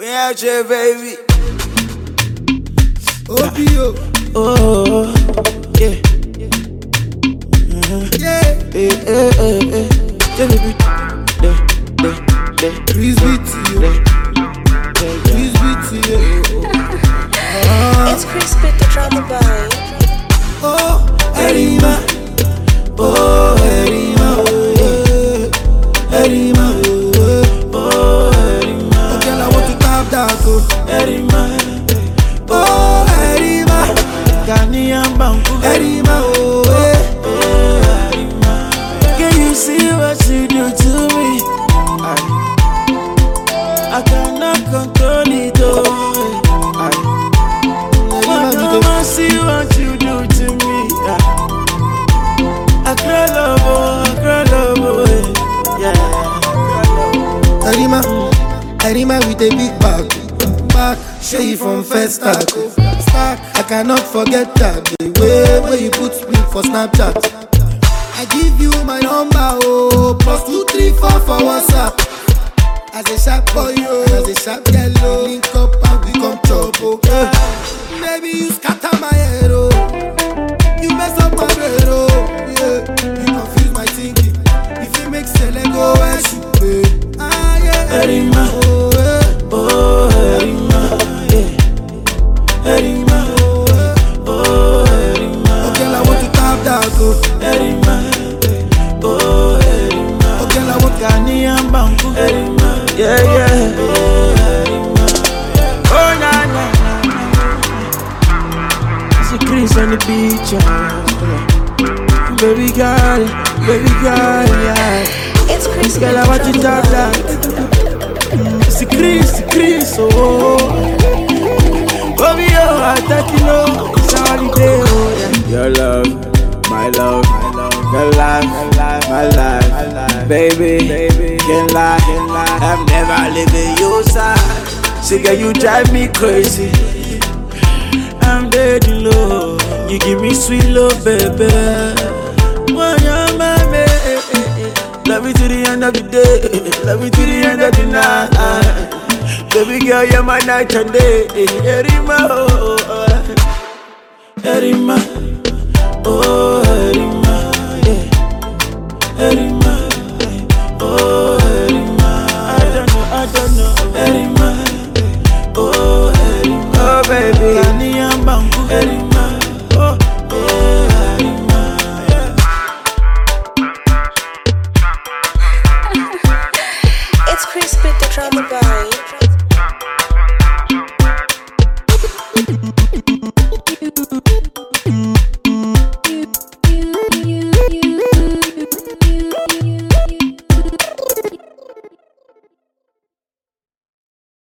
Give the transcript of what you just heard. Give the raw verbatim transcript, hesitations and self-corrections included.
Yeah, J baby. O P O. Oh, yeah. Uh-huh. Yeah. Hey, hey, hey, hey. J baby. De, de, de. Chris B T O. Chris B T O. It's Chris Bit the drama boy. Oh, Erima. Oh, Erima. Oh, Erima. Oh, Erima. Oh, girl, I want to tap that. Oh, Erima. oh, Erima. Ghanaian Banku. Erima. Oh, eh. Oh, Erima. Can you see what you do to me? I, I cannot control it. Oh, I, Erima, but you I see what you do to me. I, I cry love, oh, I cry love, oh, yeah. dey- Erima. Erima with a big back. Back, show you from first start. Oh, start. I cannot forget that the way where you put me for Snapchat. I give you my number, oh, plus two three four for WhatsApp. As a sharp boy, oh, as a sharp yellow, link up and we come chop, oh. Yeah. Maybe you scatter my head, oh. You mess up my brain, oh. Yeah. You confuse my thinking. If you make Sele go where she pay. Ah, yeah. Erima. Oh, yeah. Oh, Erima, yeah. Erima, oh, Erima. Oh, girl, I want to tap that, oh. Erima, oh, Erima. Oh, girl, I want to Ghanaian Banku. Erima, yeah, yeah. Oh, Erima. Oh, na, na, na. It's a Chris on the beach, yeah. Baby girl, baby girl, yeah. It's Chris Bit Girl, the I want you drama to tap boy. that. It's a Chris, Chris, oh. Oh, me, oh, I thought you know. It's a holiday, oh, yeah. Your love, my love, my love. Your life, my life, my life. Baby, baby, can't lie, can't lie. I'm never leaving your side. See, girl, you drive me crazy. I'm dead in love. You give me sweet love, baby. When you're my baby, love me to the end of the day. Love me to the end of the night. Baby girl, you're my night and day. Erima, oh, Erima, oh, Erima, yeah. Erima.